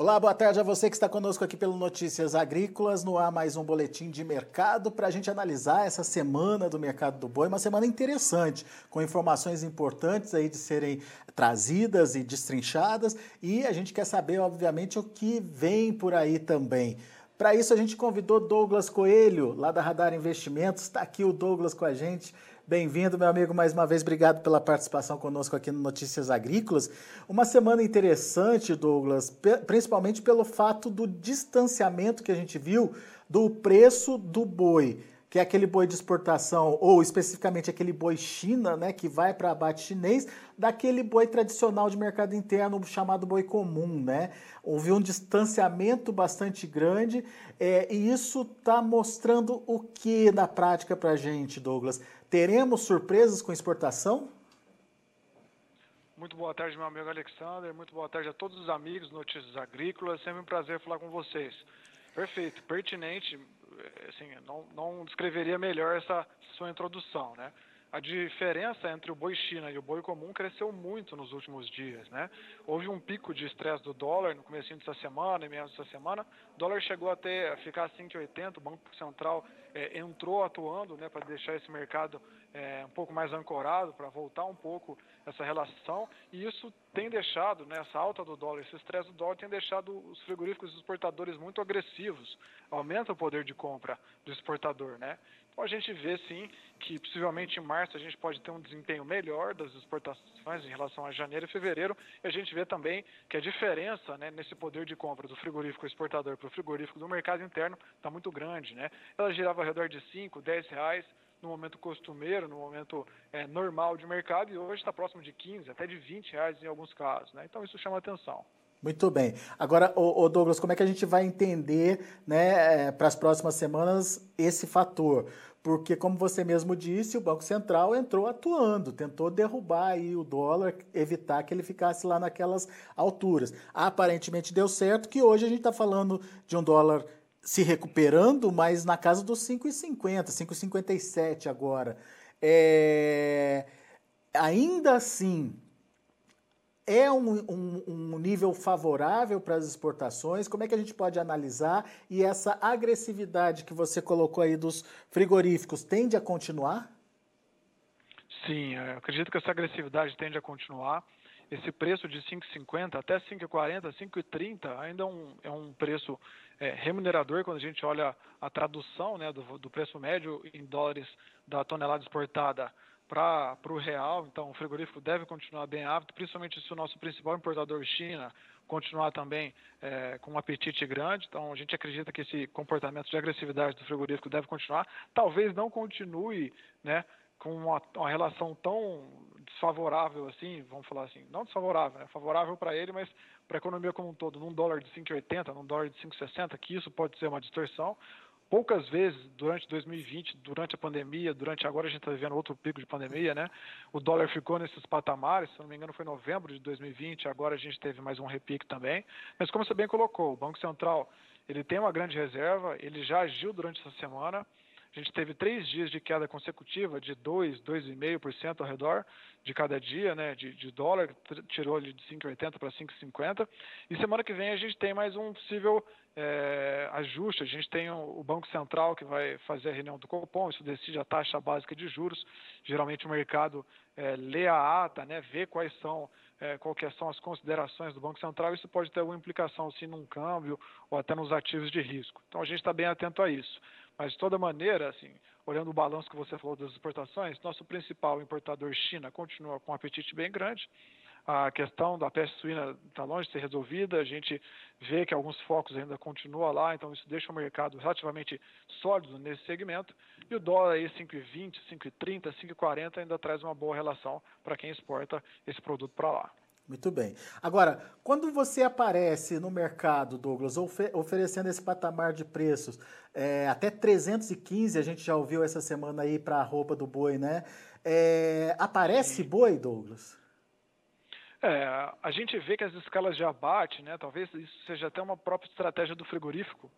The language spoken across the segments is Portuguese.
Olá, boa tarde a você que está conosco aqui pelo Notícias Agrícolas. No ar mais um boletim de mercado para a gente analisar essa semana do mercado do boi. Uma semana interessante, com informações importantes aí de serem trazidas e destrinchadas. E a gente quer saber, obviamente, o que vem por aí também. Para isso, a gente convidou Douglas Coelho, lá da Radar Investimentos. Está aqui o Douglas com a gente. Bem-vindo, meu amigo, mais uma vez. Obrigado pela participação conosco aqui no Notícias Agrícolas. Uma semana interessante, Douglas, principalmente pelo fato do distanciamento que a gente viu do preço do boi, que é aquele boi de exportação, ou especificamente aquele boi China, né, que vai para abate chinês, daquele boi tradicional de mercado interno, chamado boi comum, né? Houve um distanciamento bastante grande, e isso está mostrando o que na prática para a gente, Douglas? Teremos surpresas com exportação? Muito boa tarde, meu amigo Alexander. Muito boa tarde a todos os amigos do Notícias Agrícolas. Sempre um prazer falar com vocês. Perfeito, pertinente. Assim, não descreveria melhor essa sua introdução, né? A diferença entre o boi China e o boi comum cresceu muito nos últimos dias, né? Houve um pico de estresse do dólar no comecinho dessa semana e meados dessa semana. O dólar chegou até a ficar a 5,80. O Banco Central entrou atuando, né, para deixar esse mercado um pouco mais ancorado, para voltar um pouco essa relação. E isso tem deixado, né, essa alta do dólar, esse estresse do dólar tem deixado os frigoríficos e os exportadores muito agressivos. Aumenta o poder de compra do exportador, né? Então a gente vê sim que possivelmente em março a gente pode ter um desempenho melhor das exportações em relação a janeiro e fevereiro, e a gente vê também que a diferença, né, nesse poder de compra do frigorífico exportador para o frigorífico do mercado interno está muito grande, né? Ela girava ao redor de R$5, R$10 no momento costumeiro, no momento normal de mercado, e hoje está próximo de 15, até de R$20 em alguns casos, né? Então isso chama atenção. Muito bem. Agora, Douglas, como é que a gente vai entender, né, para as próximas semanas esse fator? Porque, como você mesmo disse, o Banco Central entrou atuando, tentou derrubar aí o dólar, evitar que ele ficasse lá naquelas alturas. Aparentemente deu certo, que hoje a gente está falando de um dólar se recuperando, mas na casa dos 5,50, 5,57 agora. Ainda assim, é um nível favorável para as exportações? Como é que a gente pode analisar? E essa agressividade que você colocou aí dos frigoríficos tende a continuar? Sim, eu acredito que essa agressividade tende a continuar. Esse preço de 5,50 até 5,40, 5,30 ainda é um preço remunerador quando a gente olha a tradução, né, do preço médio em dólares da tonelada exportada para o real. Então o frigorífico deve continuar bem apto, principalmente se o nosso principal importador, China, continuar também com um apetite grande. Então a gente acredita que esse comportamento de agressividade do frigorífico deve continuar. Talvez não continue, né, com uma relação tão desfavorável assim, vamos falar assim, não desfavorável, né? Favorável para ele, mas para a economia como um todo, num dólar de 5,80, num dólar de 5,60, que isso pode ser uma distorção. Poucas vezes durante 2020, durante a pandemia, durante agora a gente está vivendo outro pico de pandemia, né? O dólar ficou nesses patamares, se não me engano foi em novembro de 2020, agora a gente teve mais um repique também. Mas como você bem colocou, o Banco Central ele tem uma grande reserva, ele já agiu durante essa semana. A gente teve 3 dias de queda consecutiva de 2,5% ao redor de cada dia, né, de dólar, tirou ali de 5,80 para 5,50. E semana que vem a gente tem mais um possível ajuste. A gente tem o Banco Central que vai fazer a reunião do Copom, isso decide a taxa básica de juros. Geralmente o mercado lê a ata, né, vê quais são as considerações do Banco Central. Isso pode ter alguma implicação sim num câmbio ou até nos ativos de risco. Então a gente está bem atento a isso. Mas de toda maneira, assim, olhando o balanço que você falou das exportações, nosso principal importador, China, continua com um apetite bem grande. A questão da peste suína está longe de ser resolvida, a gente vê que alguns focos ainda continuam lá, então isso deixa o mercado relativamente sólido nesse segmento. E o dólar aí 5,20, 5,30, 5,40 ainda traz uma boa relação para quem exporta esse produto para lá. Muito bem. Agora, quando você aparece no mercado, Douglas, oferecendo esse patamar de preços, até 315, a gente já ouviu essa semana aí para a roupa do boi, né? Aparece Sim. boi, Douglas? A gente vê que as escalas de abate, né, talvez isso seja até uma própria estratégia do frigorífico,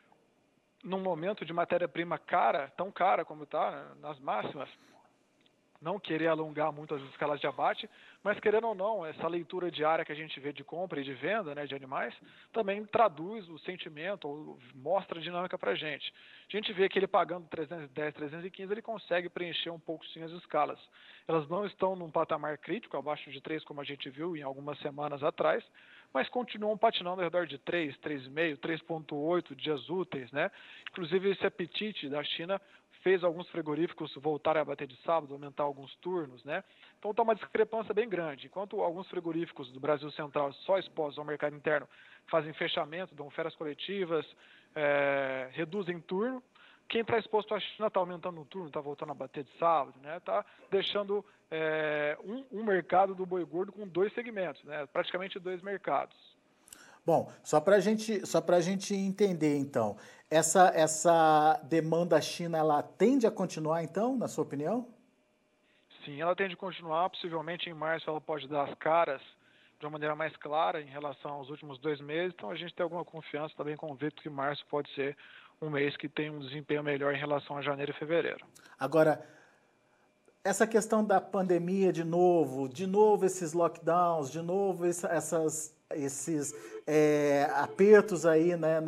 num momento de matéria-prima cara, tão cara como está, né, nas máximas, não querer alongar muito as escalas de abate, mas querendo ou não, essa leitura diária que a gente vê de compra e de venda, né, de animais, também traduz o sentimento, ou mostra a dinâmica para a gente. A gente vê que ele pagando 310, 315, ele consegue preencher um pouco sim as escalas. Elas não estão num patamar crítico, abaixo de 3, como a gente viu em algumas semanas atrás, mas continuam patinando ao redor de 3, 3,5, 3,8 dias úteis, né? Inclusive esse apetite da China fez alguns frigoríficos voltarem a bater de sábado, aumentar alguns turnos, né? Então está uma discrepância bem grande. Enquanto alguns frigoríficos do Brasil Central só expostos ao mercado interno fazem fechamento, dão férias coletivas, reduzem turno, quem está exposto à China está aumentando o turno, está voltando a bater de sábado, né? Está deixando um mercado do boi gordo com 2 segmentos, né? Praticamente 2 mercados. Bom, só para a gente entender, então, essa demanda China, ela tende a continuar, então, na sua opinião? Sim, ela tende a continuar. Possivelmente em março ela pode dar as caras de uma maneira mais clara em relação aos últimos 2 meses. Então a gente tem alguma confiança, está bem convicto que março pode ser um mês que tem um desempenho melhor em relação a janeiro e fevereiro. Agora, essa questão da pandemia de novo esses lockdowns, de novo esses apertos aí, né,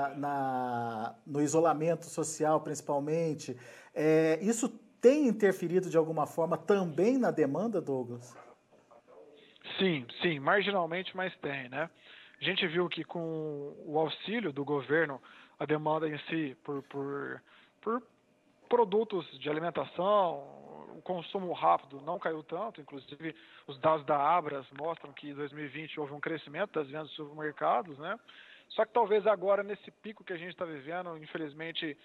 no isolamento social, principalmente, isso tem interferido de alguma forma também na demanda, Douglas? Sim, marginalmente, mas tem, né? A gente viu que com o auxílio do governo, a demanda em si por produtos de alimentação, o consumo rápido não caiu tanto, inclusive os dados da Abras mostram que em 2020 houve um crescimento das vendas dos supermercados, né? Só que talvez agora, nesse pico que a gente está vivendo, infelizmente,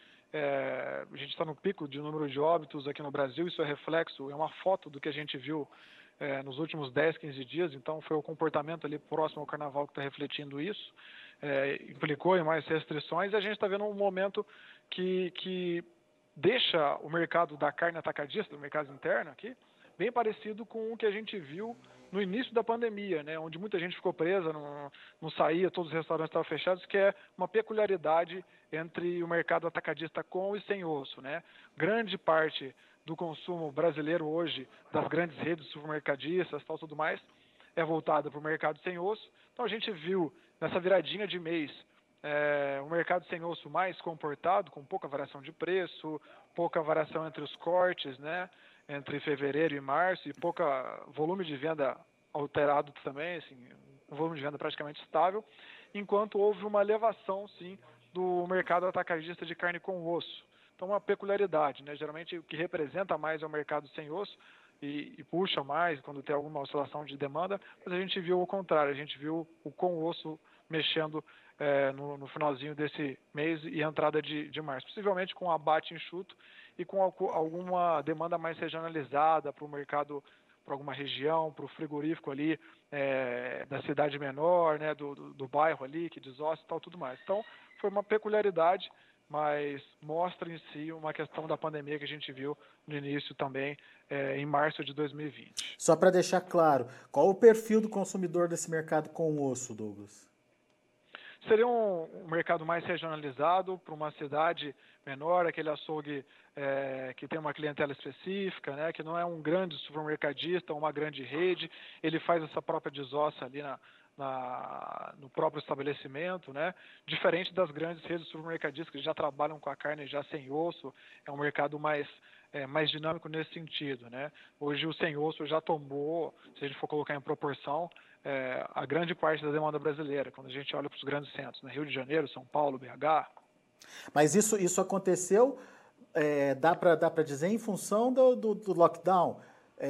a gente está no pico de número de óbitos aqui no Brasil, isso é reflexo, é uma foto do que a gente viu nos últimos 10, 15 dias, então foi o comportamento ali próximo ao carnaval que está refletindo isso, implicou em mais restrições, e a gente está vendo um momento que deixa o mercado da carne atacadista, do mercado interno aqui, bem parecido com o que a gente viu no início da pandemia, né, onde muita gente ficou presa, não saía, todos os restaurantes estavam fechados, que é uma peculiaridade entre o mercado atacadista com e sem osso, né? Grande parte do consumo brasileiro hoje, das grandes redes supermercadistas, tal, tudo mais, é voltada para o mercado sem osso. Então a gente viu nessa viradinha de mês um mercado sem osso mais comportado, com pouca variação de preço, pouca variação entre os cortes, né, entre fevereiro e março, e pouca volume de venda alterado também, assim, um volume de venda praticamente estável, enquanto houve uma elevação, sim, do mercado atacadista de carne com osso. Então, uma peculiaridade, né? Geralmente o que representa mais é o mercado sem osso e puxa mais quando tem alguma oscilação de demanda, mas a gente viu o contrário, a gente viu o com osso mexendo no finalzinho desse mês e entrada de março, possivelmente com um abate enxuto e com alguma demanda mais regionalizada para o mercado, para alguma região, para o frigorífico ali da cidade menor, né, do bairro ali, que desossa e tal, tudo mais. Então, foi uma peculiaridade, mas mostra em si uma questão da pandemia que a gente viu no início também, em março de 2020. Só para deixar claro, qual o perfil do consumidor desse mercado com osso, Douglas? Seria um mercado mais regionalizado para uma cidade menor, aquele açougue que tem uma clientela específica, né, que não é um grande supermercadista, uma grande rede, ele faz essa própria desossa ali no próprio estabelecimento, né, diferente das grandes redes supermercadistas que já trabalham com a carne já sem osso, é um mercado mais dinâmico nesse sentido, né? Hoje o sem osso já tomou, se a gente for colocar em proporção, a grande parte da demanda brasileira, quando a gente olha para os grandes centros, né? Rio de Janeiro, São Paulo, BH. Mas isso aconteceu, dá para dizer, em função do lockdown.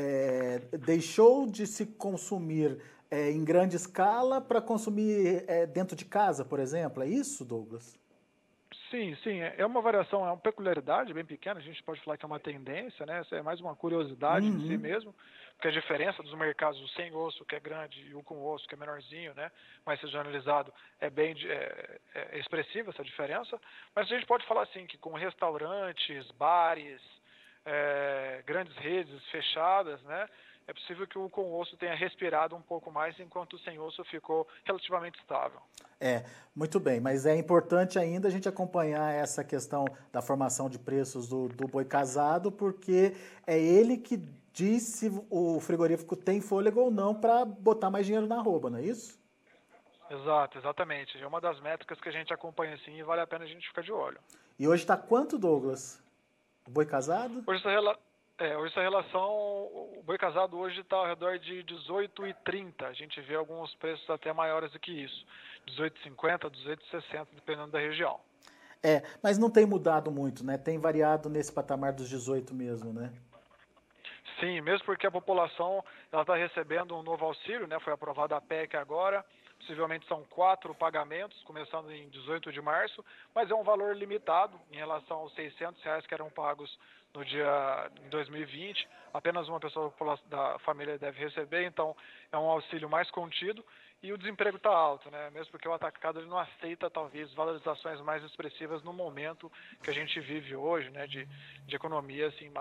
Deixou de se consumir em grande escala para consumir dentro de casa, por exemplo. É isso, Douglas? Sim, é uma variação, é uma peculiaridade bem pequena, a gente pode falar que é uma tendência, né? Essa é mais uma curiosidade em si mesmo, porque a diferença dos mercados, o sem osso, que é grande, e o com osso, que é menorzinho, né, mais regionalizado, é bem expressiva essa diferença, mas a gente pode falar assim, que com restaurantes, bares, grandes redes fechadas, né, é possível que o com osso tenha respirado um pouco mais, enquanto o sem osso ficou relativamente estável. Muito bem, mas é importante ainda a gente acompanhar essa questão da formação de preços do boi casado, porque é ele que, diz se o frigorífico tem fôlego ou não para botar mais dinheiro na arroba, não é isso? Exatamente. É uma das métricas que a gente acompanha assim e vale a pena a gente ficar de olho. E hoje está quanto, Douglas? O boi casado? Hoje essa relação, o boi casado hoje está ao redor de 18,30. A gente vê alguns preços até maiores do que isso. 18,50, 18,60, dependendo da região. Mas não tem mudado muito, né? Tem variado nesse patamar dos 18 mesmo, né? Sim, mesmo porque a população está recebendo um novo auxílio, né? Foi aprovada a PEC agora. Possivelmente são 4 pagamentos, começando em 18 de março, mas é um valor limitado em relação aos R$600 que eram pagos no dia em 2020. Apenas uma pessoa da família deve receber, então é um auxílio mais contido. E o desemprego está alto, né? Mesmo porque o atacado ele não aceita, talvez, valorizações mais expressivas no momento que a gente vive hoje, né? De economia assim,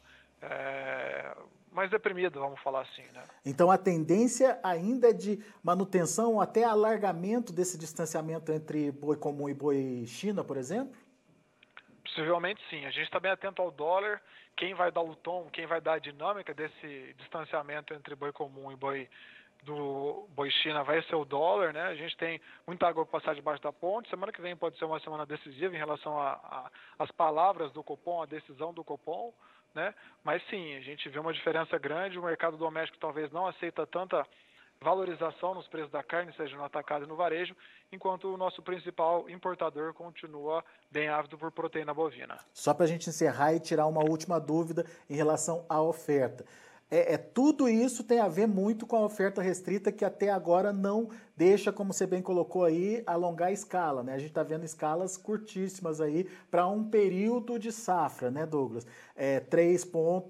mais deprimido, vamos falar assim, né? Então a tendência ainda é de manutenção, até alargamento desse distanciamento entre boi comum e boi China, por exemplo? Possivelmente sim. A gente está bem atento ao dólar, quem vai dar o tom, quem vai dar a dinâmica desse distanciamento entre boi comum e boi China vai ser o dólar, né? A gente tem muita água para passar debaixo da ponte. Semana que vem pode ser uma semana decisiva em relação às palavras do Copom, a decisão do Copom, né? Mas sim, a gente vê uma diferença grande. O mercado doméstico talvez não aceita tanta valorização nos preços da carne, seja no atacado e no varejo, enquanto o nosso principal importador continua bem ávido por proteína bovina. Só para a gente encerrar e tirar uma última dúvida em relação à oferta. Tudo isso tem a ver muito com a oferta restrita que até agora não deixa, como você bem colocou aí, alongar a escala, né? A gente está vendo escalas curtíssimas aí para um período de safra, né, Douglas? 3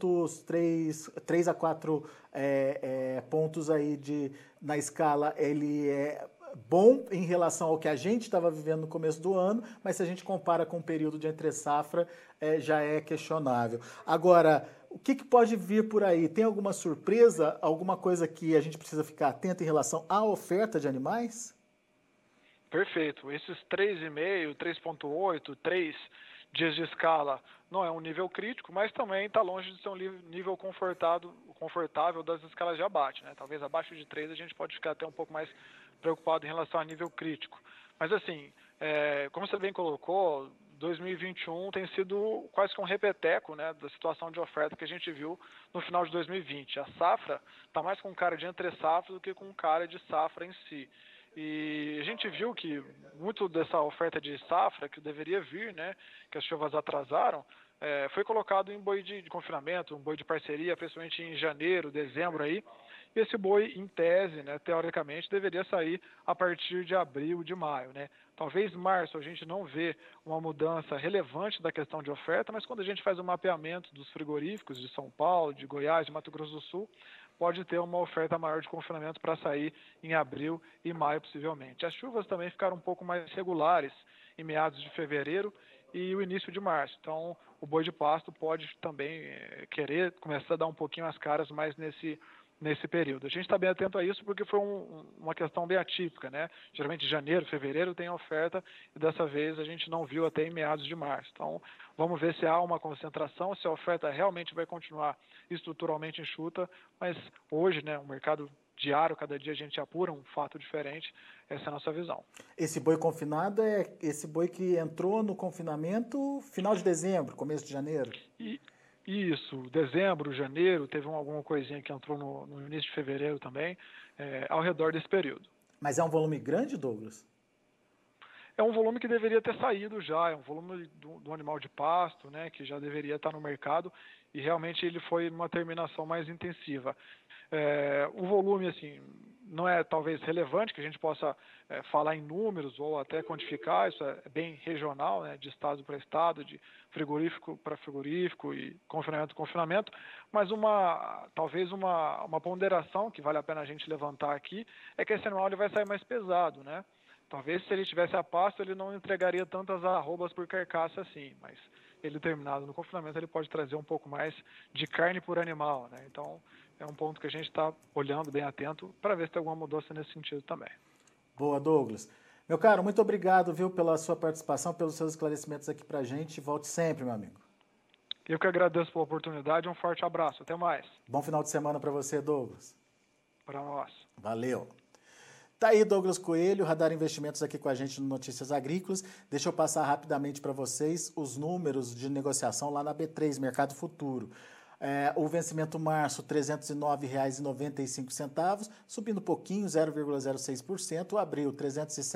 a 4 pontos aí na escala, ele é bom em relação ao que a gente estava vivendo no começo do ano, mas se a gente compara com o período de entre safra, já é questionável. Agora, o que pode vir por aí? Tem alguma surpresa, alguma coisa que a gente precisa ficar atento em relação à oferta de animais? Perfeito. Esses 3,5, 3,8, 3 dias de escala não é um nível crítico, mas também está longe de ser um nível confortável das escalas de abate, né? Talvez abaixo de 3 a gente pode ficar até um pouco mais preocupado em relação a nível crítico. Mas assim, como você bem colocou, 2021 tem sido quase que um repeteco, né, da situação de oferta que a gente viu no final de 2020. A safra está mais com cara de entre safra do que com cara de safra em si. E a gente viu que muito dessa oferta de safra que deveria vir, né, que as chuvas atrasaram, foi colocado em boi de confinamento, um boi de parceria, principalmente em janeiro, dezembro aí. E esse boi, em tese, né, teoricamente, deveria sair a partir de abril, de maio, né? Talvez março a gente não vê uma mudança relevante da questão de oferta, mas quando a gente faz o mapeamento dos frigoríficos de São Paulo, de Goiás, de Mato Grosso do Sul, pode ter uma oferta maior de confinamento para sair em abril e maio, possivelmente. As chuvas também ficaram um pouco mais regulares em meados de fevereiro e o início de março. Então, o boi de pasto pode também querer começar a dar um pouquinho as caras mais nesse período. A gente está bem atento a isso porque foi uma questão bem atípica, né? Geralmente janeiro, fevereiro tem oferta e dessa vez a gente não viu até em meados de março. Então, vamos ver se há uma concentração, se a oferta realmente vai continuar estruturalmente enxuta, mas hoje, né, o mercado diário, cada dia a gente apura um fato diferente, essa é a nossa visão. Esse boi confinado é esse boi que entrou no confinamento final de dezembro, começo de janeiro? Isso, dezembro, janeiro, teve alguma coisinha que entrou no início de fevereiro também, ao redor desse período. Mas é um volume grande, Douglas? É um volume que deveria ter saído já, é um volume do animal de pasto, né, que já deveria estar no mercado e realmente ele foi numa terminação mais intensiva. O volume, assim, não é talvez relevante que a gente possa falar em números ou até quantificar, isso é bem regional, né, de estado para estado, de frigorífico para frigorífico e confinamento, mas talvez uma ponderação que vale a pena a gente levantar aqui é que esse animal ele vai sair mais pesado, né? Talvez se ele tivesse a pasto ele não entregaria tantas arrobas por carcaça assim, mas ele terminado no confinamento ele pode trazer um pouco mais de carne por animal, né? Então é um ponto que a gente está olhando bem atento para ver se tem alguma mudança nesse sentido também. Boa, Douglas. Meu caro, muito obrigado, viu, pela sua participação, pelos seus esclarecimentos aqui para a gente. Volte sempre, meu amigo. Eu que agradeço pela oportunidade, um forte abraço, até mais. Bom final de semana para você, Douglas. Para nós. Valeu. Tá aí Douglas Coelho, Radar Investimentos aqui com a gente no Notícias Agrícolas. Deixa eu passar rapidamente para vocês os números de negociação lá na B3, Mercado Futuro. O vencimento março, R$ 309,95, subindo um pouquinho, 0,06%. O abril, R$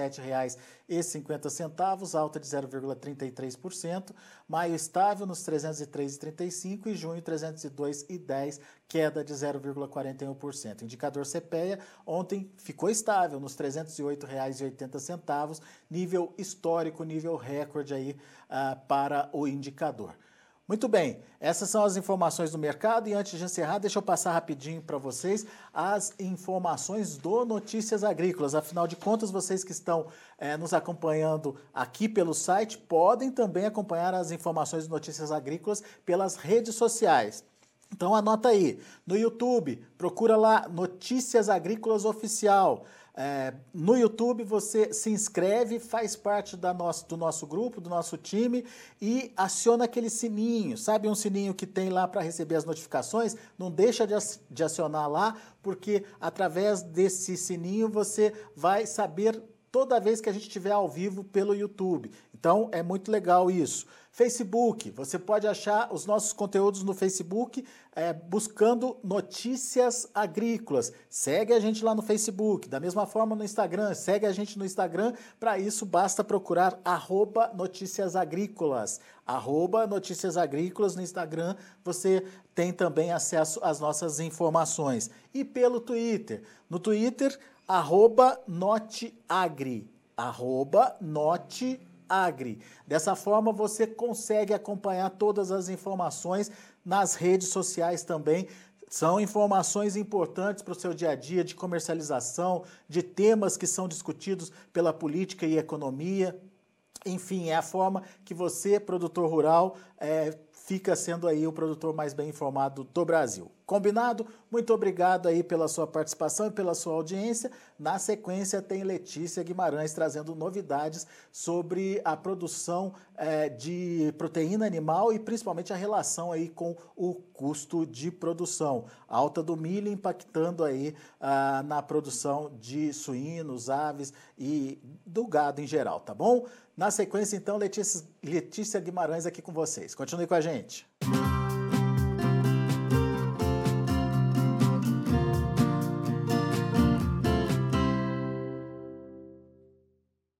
307,50, alta de 0,33%. Maio estável nos R$ 303,35 e junho R$ 302,10, queda de 0,41%. Indicador CPEA ontem ficou estável nos R$ 308,80, nível histórico, nível recorde aí para o indicador. Muito bem, essas são as informações do mercado e antes de encerrar, deixa eu passar rapidinho para vocês as informações do Notícias Agrícolas. Afinal de contas, vocês que estão nos acompanhando aqui pelo site podem também acompanhar as informações do Notícias Agrícolas pelas redes sociais. Então anota aí, no YouTube, procura lá Notícias Agrícolas Oficial. No YouTube você se inscreve, faz parte do nosso grupo, do nosso time e aciona aquele sininho, sabe um sininho que tem lá para receber as notificações? Não deixa de acionar lá, porque através desse sininho você vai saber toda vez que a gente estiver ao vivo pelo YouTube. Então é muito legal isso. Facebook, você pode achar os nossos conteúdos no Facebook buscando Notícias Agrícolas. Segue a gente lá no Facebook, da mesma forma no Instagram, segue a gente no Instagram. Para isso basta procurar @Notícias Agrícolas. @Notícias Agrícolas no Instagram, você tem também acesso às nossas informações. E pelo Twitter, no Twitter, @Noteagri, @Noteagri. Dessa forma você consegue acompanhar todas as informações nas redes sociais também. São informações importantes para o seu dia a dia de comercialização, de temas que são discutidos pela política e economia. Enfim, é a forma que você, produtor rural, fica sendo aí o produtor mais bem informado do Brasil. Combinado? Muito obrigado aí pela sua participação e pela sua audiência. Na sequência tem Letícia Guimarães trazendo novidades sobre a produção de proteína animal e principalmente a relação aí com o custo de produção. A alta do milho impactando aí na produção de suínos, aves e do gado em geral, tá bom? Na sequência, então, Letícia Guimarães aqui com vocês. Continue com a gente.